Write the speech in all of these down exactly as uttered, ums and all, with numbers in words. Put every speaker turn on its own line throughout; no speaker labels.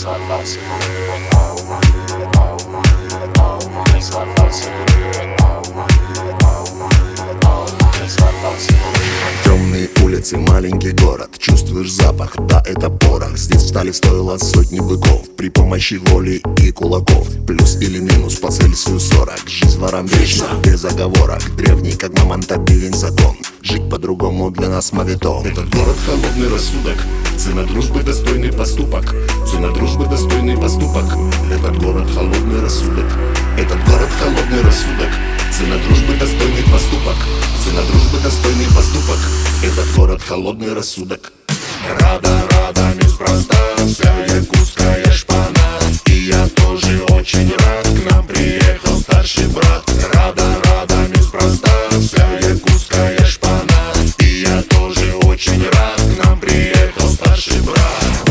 Темные улицы, маленький город. Чувствуешь запах, да, это порох. Здесь встали в стойло сотни быков при помощи воли и кулаков. Плюс или минус по Цельсию сорок. Жизнь ворам вечна, без оговорок. Древний, как мамонтопилин закон. Жить по-другому для нас мавито.
Этот город холодный рассудок. Цена дружбы достойный поступок. Цена дружбы достойный поступок. Этот город холодный рассудок. Этот город холодный рассудок. Цена дружбы достойный поступок. Цена дружбы достойный поступок. Этот город холодный рассудок. Рада, рада, неспроста вся якутская шпана. И я тоже очень рад, к нам приехал старший брат. Рада, рада, неспроста вся якутская шпана. И я тоже очень рад, к нам приехал старший брат.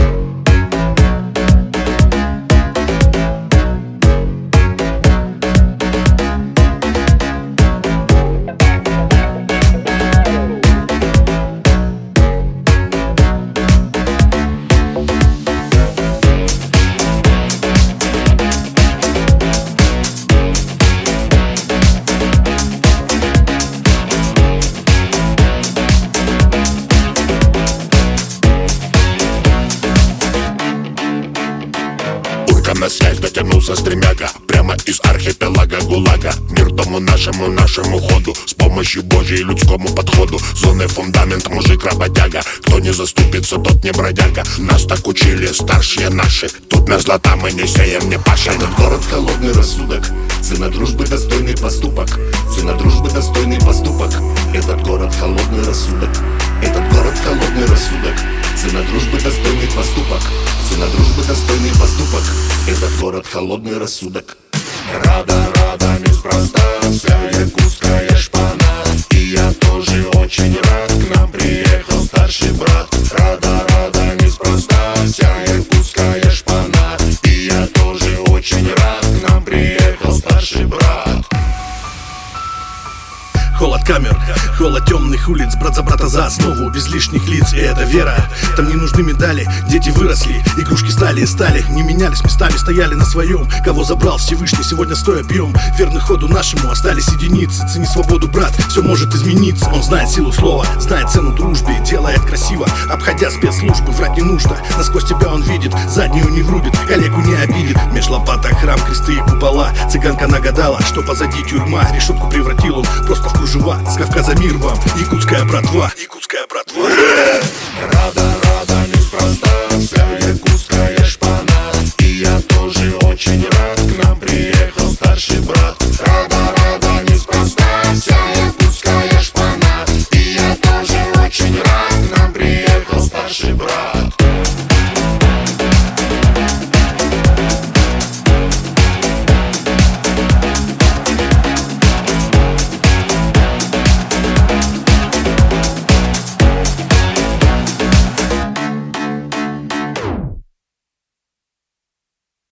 На связь дотянулся стремяга прямо из архипелага ГУЛАГа. Мир дому нашему, нашему ходу с помощью Божьей людскому подходу. Зоны фундамент, мужик работяга. Кто не заступится, тот не бродяга. Нас так учили старшие наши. Тут на злота мы не сеем, не пашем. Этот город холодный рассудок. Цена дружбы достойный поступок. Цена дружбы достойный поступок. Этот город холодный рассудок. Этот город холодный рассудок. Цена дружбы достойный поступок. Цена дружбы достойный поступок. Этот город холодный рассудок. Рада, рада, неспроста вся якутская шпана. И я тоже очень рад, к нам приехал старший брат. Рада, рада, неспроста вся якутская шпана. И я тоже очень рад, к нам приехал старший брат.
Холод камер, холод темных улиц. Брат за брата за основу, без лишних лиц. И это вера, там не нужны медали. Дети выросли, игрушки стали и стали. Не менялись местами, стояли на своем. Кого забрал Всевышний, сегодня стоя пьем. Верный ходу нашему остались единицы. Цени свободу, брат, все может измениться. Он знает силу слова, знает цену дружбе. Делает красиво, обходя спецслужбы. Врать не нужно, насквозь тебя он видит. Заднюю не врубит, коллегу не обидит. Меж лопаток храм, кресты и купола. Цыганка нагадала, что позади тюрьма. Решетку превратил он просто в кружева. С Кавказа мир вам, якутская братва. Якутская братва.
Рада,